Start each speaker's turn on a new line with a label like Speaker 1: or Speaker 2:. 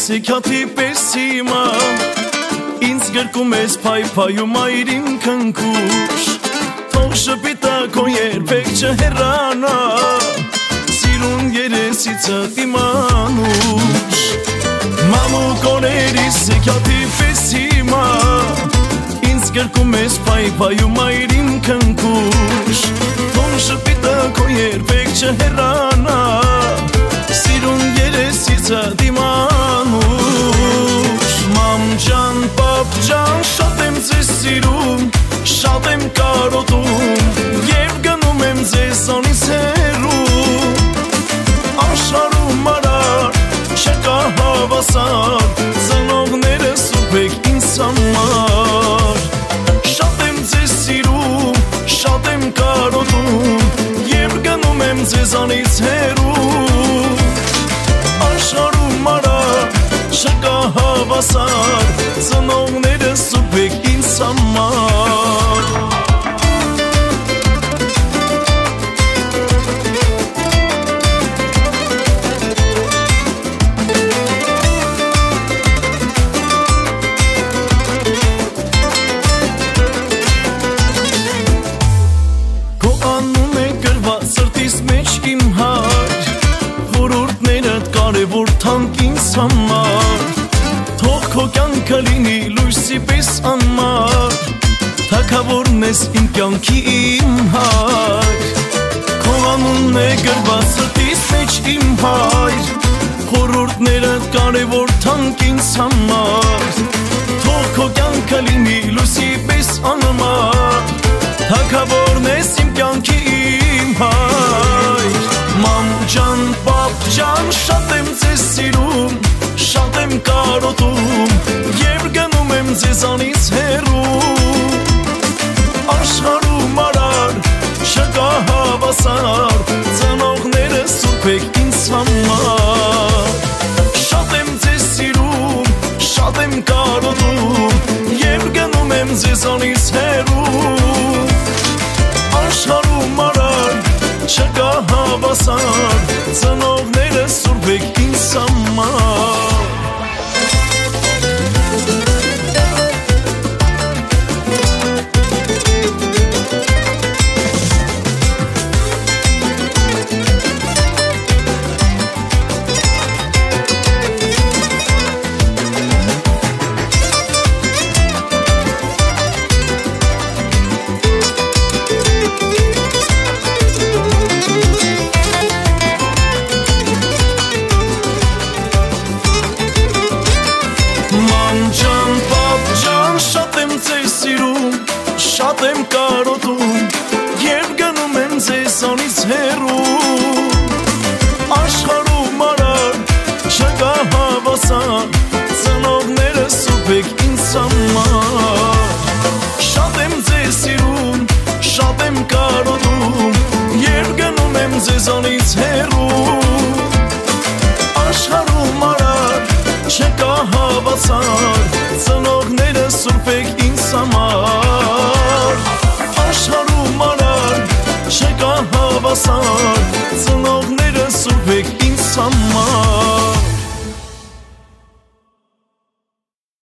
Speaker 1: սեքաթի պես հիմա ինձ գրկում ես փայփայում այրին քնքուշ թող շպիտակ քո երբեք չհեռանա սիրուն երեսիցը իմանուշ մամուկ օրերի սեքաթի պես հիմա ինձ գրկում ես փայփայում այրին քնքուշ թող շպիտակ քո երբեք չհեռանա սիրուն երեսիցը իմանուշ մամ ջան պապ ջան շատ եմ ձեզ սիրում շատ եմ կարոտում և գնում եմ ձեզանից հեռու աշխարհում արար չկա հավասար ծնողները սուրբ եք ինձ համար շատ եմ ձեզ սիրում շատ եմ կարոտում և գնում եմ ձեզանից հեռու աշխարհում արար չկա հավասար ծնողները սուրբ եք ինձ համար Քո անուն է գրված սրտիս մեջ իմ հայր խորհուրդներդ կարևոր թանկ ինձ համար թող քո կյանքը լինի լույսի պես անմար թագավորն ես իմ կյանքի իմ հայր քո անունն է գրված սրտիս մեջ իմ հայր խորհուրդներդ կարևոր թանկ ինձ համար թող քո կյանքը լինի լույսի պես անմար թագավորն ես իմ կյանքի իմ հայր մամ ջան պապ ջան շատ եմ ձեզ սիրում շատ եմ կարոտում և գնում եմ ձեզանից հեռու աշխարհում արար չկա հավասար ծնողները սուրբ եք ինձ համար շատ եմ ձեզ սիրում շատ եմ կարոտում և գնում եմ ձեզանից հեռու աշխարհում արար չկա հավասար ծնողները սուրբ եք ինձ համար Շատ եմ կարոտում և գնում եմ ձեզանից հեռու աշխարհում արար չկա հավասար ծնողները սուրբ եք ինձ համար շատ եմ ձեզ սիրում շատ եմ կարոտում և գնում եմ ձեզանից հեռու աշխարհում արար չկա հավասար ծնողները սուրբ եք ինձ համար աշխարհում արար չկա հավասար